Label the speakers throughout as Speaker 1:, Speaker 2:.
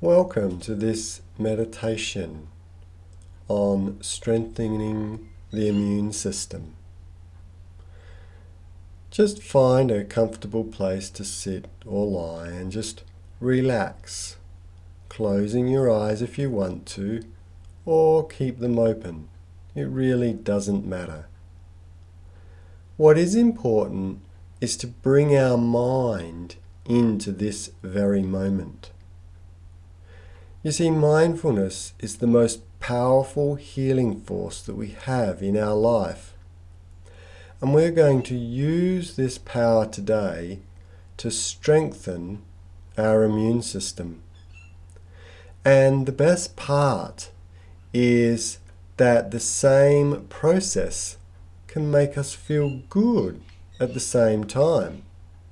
Speaker 1: Welcome to this meditation on strengthening the immune system. Just find a comfortable place to sit or lie and just relax, closing your eyes if you want to, or keep them open. It really doesn't matter. What is important is to bring our mind into this very moment. You see, mindfulness is the most powerful healing force that we have in our life. And we're going to use this power today to strengthen our immune system. And the best part is that the same process can make us feel good at the same time.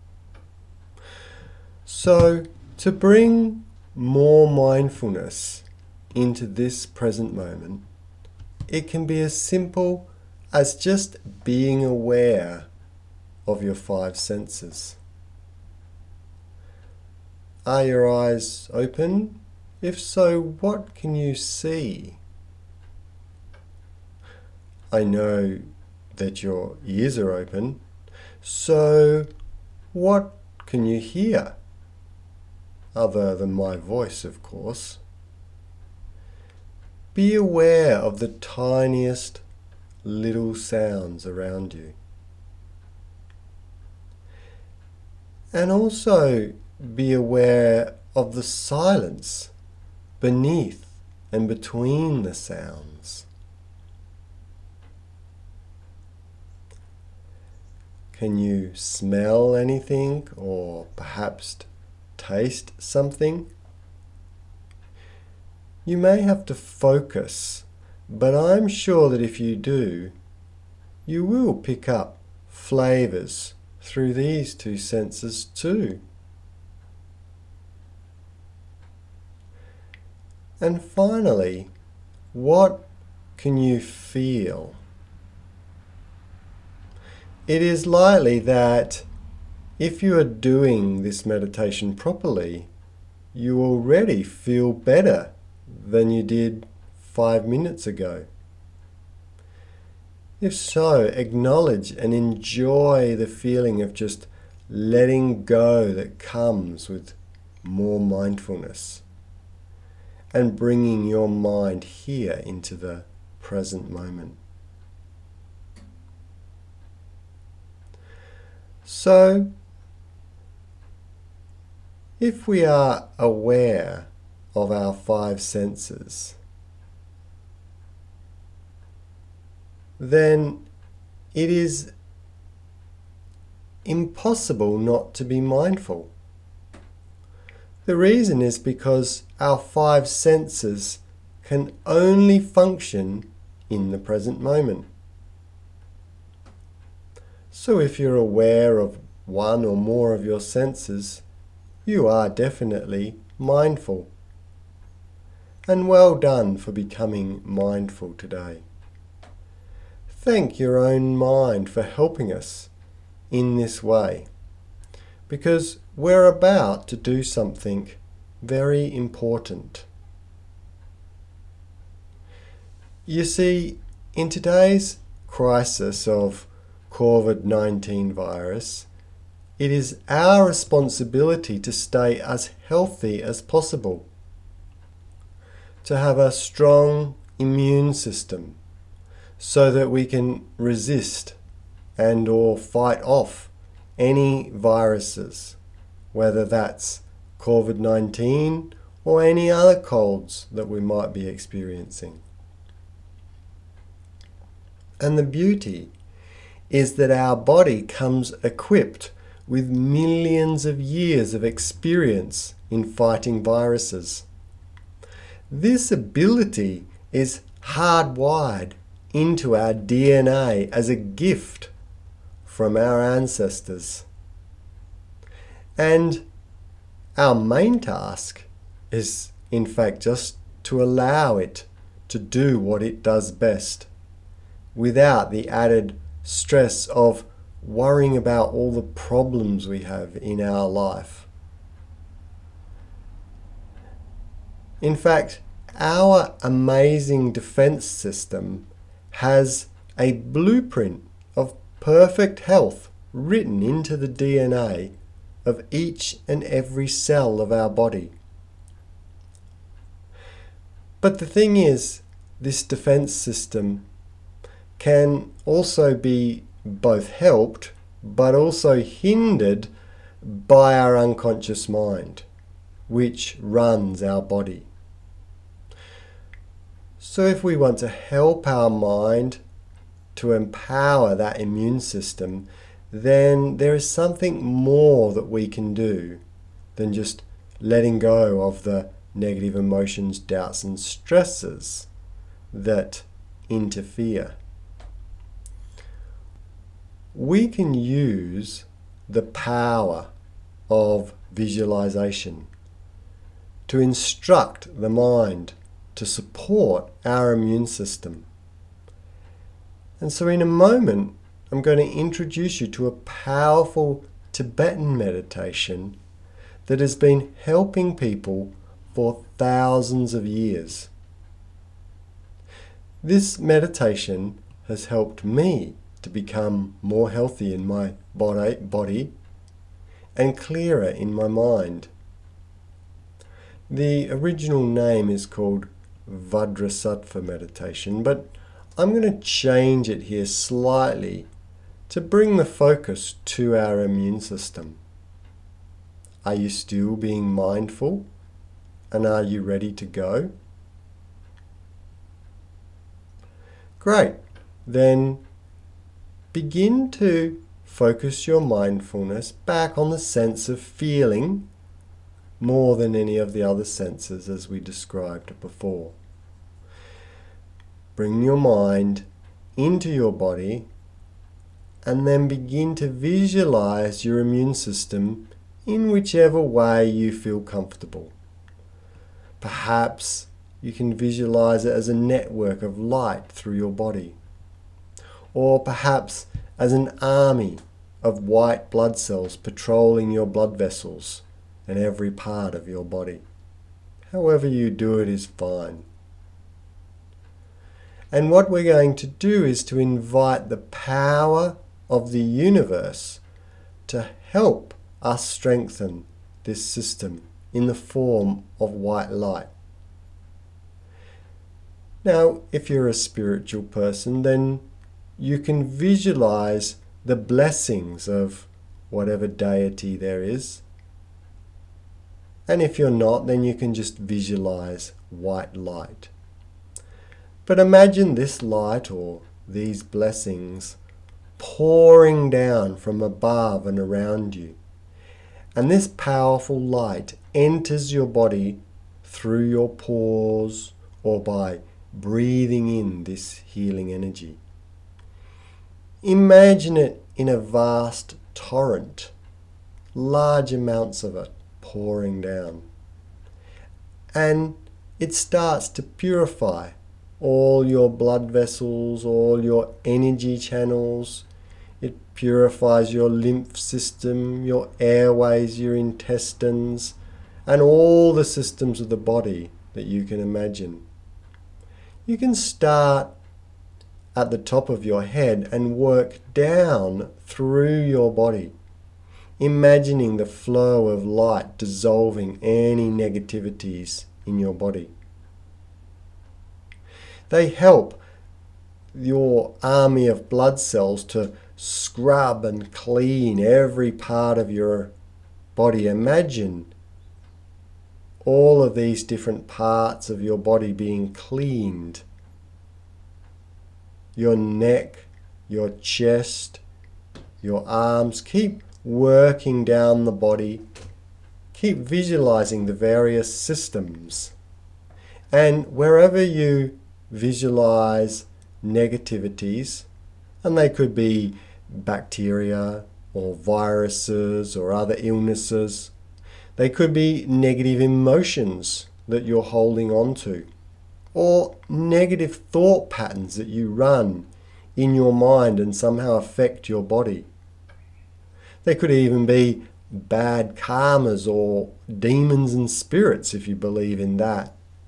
Speaker 1: So, to bring more mindfulness into this present moment, it can be as simple as just being aware of your five senses. Are your eyes open? If so, what can you see? I know that your ears are open, so what can you hear? Other than my voice, of course. Be aware of the tiniest little sounds around you. And also be aware of the silence beneath and between the sounds. Can you smell anything, or perhaps taste something? You may have to focus, but I'm sure that if you do, you will pick up flavors through these two senses too. And finally, what can you feel? It is likely that if you are doing this meditation properly, you already feel better than you did 5 minutes ago. If so, acknowledge and enjoy the feeling of just letting go that comes with more mindfulness and bringing your mind here into the present moment. So, if we are aware of our five senses, then it is impossible not to be mindful. The reason is because our five senses can only function in the present moment. So if you're aware of one or more of your senses, you are definitely mindful. And well done for becoming mindful today. Thank your own mind for helping us in this way, because we're about to do something very important. You see, in today's crisis of COVID-19 virus, it is our responsibility to stay as healthy as possible, to have a strong immune system so that we can resist and or fight off any viruses, whether that's COVID-19 or any other colds that we might be experiencing. And the beauty is that our body comes equipped with millions of years of experience in fighting viruses. This ability is hardwired into our DNA as a gift from our ancestors. And our main task is, in fact, just to allow it to do what it does best, without the added stress of worrying about all the problems we have in our life. In fact, our amazing defense system has a blueprint of perfect health written into the DNA of each and every cell of our body. But the thing is, this defense system can also be both helped but also hindered by our unconscious mind, which runs our body. So if we want to help our mind to empower that immune system, then there is something more that we can do than just letting go of the negative emotions, doubts and stresses that interfere. We can use the power of visualization to instruct the mind to support our immune system. And so in a moment, I'm going to introduce you to a powerful Tibetan meditation that has been helping people for thousands of years. This meditation has helped me to become more healthy in my body and clearer in my mind. The original name is called Vajrasattva meditation, but I'm going to change it here slightly to bring the focus to our immune system. Are you still being mindful? And are you ready to go? Great. Then begin to focus your mindfulness back on the sense of feeling more than any of the other senses as we described before. Bring your mind into your body and then begin to visualize your immune system in whichever way you feel comfortable. Perhaps you can visualize it as a network of light through your body, or perhaps as an army of white blood cells patrolling your blood vessels and every part of your body. However you do it is fine. And what we're going to do is to invite the power of the universe to help us strengthen this system in the form of white light. Now, if you're a spiritual person, then you can visualize the blessings of whatever deity there is. And if you're not, then you can just visualize white light. But imagine this light or these blessings pouring down from above and around you. And this powerful light enters your body through your pores or by breathing in this healing energy. Imagine it in a vast torrent, large amounts of it pouring down. And it starts to purify all your blood vessels, all your energy channels. It purifies your lymph system, your airways, your intestines, and all the systems of the body that you can imagine. You can start at the top of your head and work down through your body, imagining the flow of light dissolving any negativities in your body. They help your army of blood cells to scrub and clean every part of your body. Imagine all of these different parts of your body being cleaned. Your neck, your chest, your arms. Keep working down the body. Keep visualizing the various systems. And wherever you visualize negativities, and they could be bacteria or viruses or other illnesses, they could be negative emotions that you're holding on to, or negative thought patterns that you run in your mind and somehow affect your body. They could even be bad karmas or demons and spirits if you believe in that.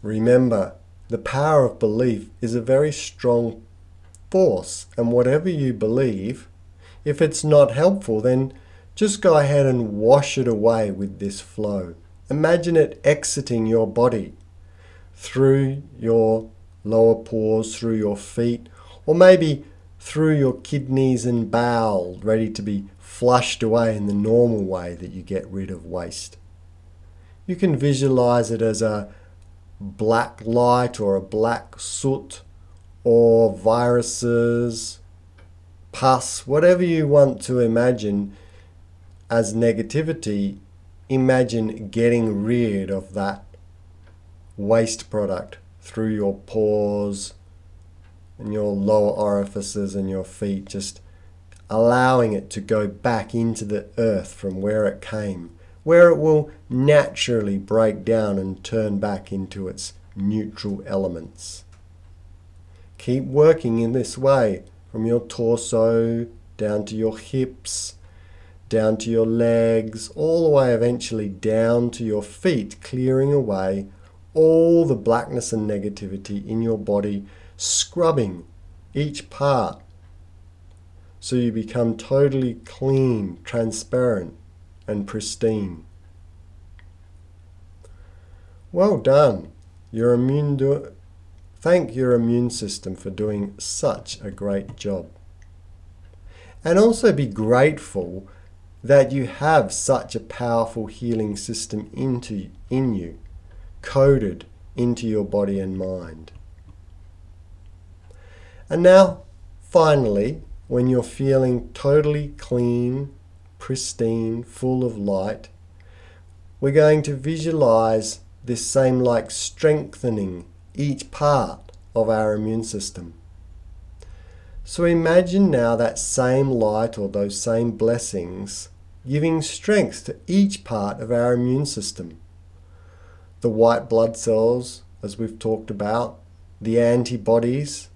Speaker 1: Remember, the power of belief is a very strong force, and whatever you believe, if it's not helpful, then just go ahead and wash it away with this flow. Imagine it exiting your body through your lower pores, through your feet, or maybe through your kidneys and bowel, ready to be flushed away in the normal way that you get rid of waste. You can visualize it as a black light or a black soot or viruses, pus, whatever you want to imagine as negativity. Imagine getting rid of that waste product through your pores and your lower orifices and your feet, just allowing it to go back into the earth from where it came, where it will naturally break down and turn back into its neutral elements. Keep working in this way, from your torso down to your hips, down to your legs, all the way eventually down to your feet, clearing away all the blackness and negativity in your body, scrubbing each part so you become totally clean, transparent, and pristine. Well done. Thank your immune system for doing such a great job. And also be grateful that you have such a powerful healing system in you, coded into your body and mind. And now, finally, when you're feeling totally clean, pristine, full of light, we're going to visualize this same like strengthening each part of our immune system. So imagine now that same light or those same blessings giving strength to each part of our immune system. The white blood cells, as we've talked about, the antibodies,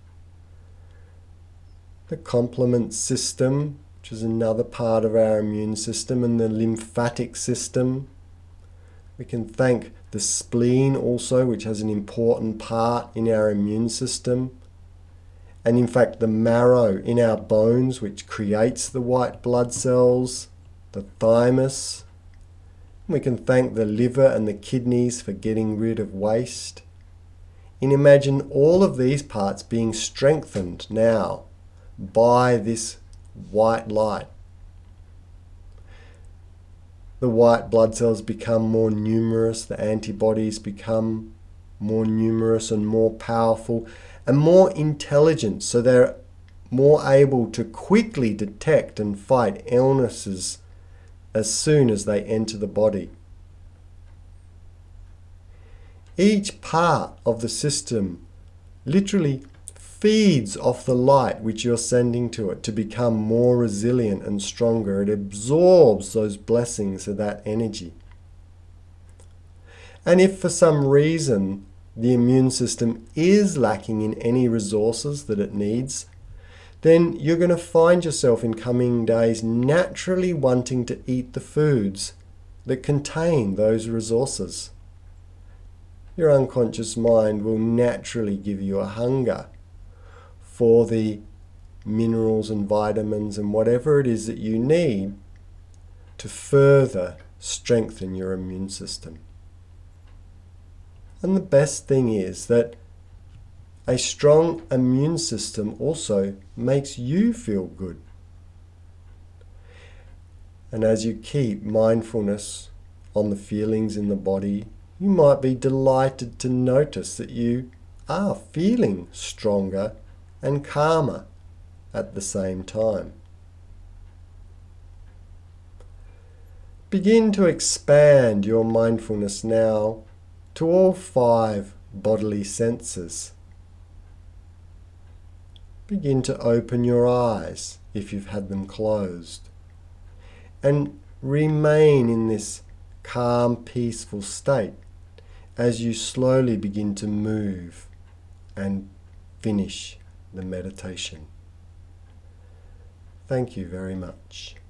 Speaker 1: the complement system, which is another part of our immune system, and the lymphatic system. We can thank the spleen also, which has an important part in our immune system. And in fact, the marrow in our bones, which creates the white blood cells, the thymus. We can thank the liver and the kidneys for getting rid of waste. And imagine all of these parts being strengthened now by this white light. The white blood cells become more numerous, the antibodies become more numerous and more powerful and more intelligent, so they're more able to quickly detect and fight illnesses as soon as they enter the body. Each part of the system literally feeds off the light which you're sending to it to become more resilient and stronger. It absorbs those blessings of that energy. And if for some reason the immune system is lacking in any resources that it needs, then you're going to find yourself in coming days naturally wanting to eat the foods that contain those resources. Your unconscious mind will naturally give you a hunger for the minerals and vitamins and whatever it is that you need to further strengthen your immune system. And the best thing is that a strong immune system also makes you feel good. And as you keep mindfulness on the feelings in the body, you might be delighted to notice that you are feeling stronger and calmer at the same time. Begin to expand your mindfulness now to all 5 bodily senses. Begin to open your eyes if you've had them closed, and remain in this calm, peaceful state as you slowly begin to move and finish the meditation. Thank you very much.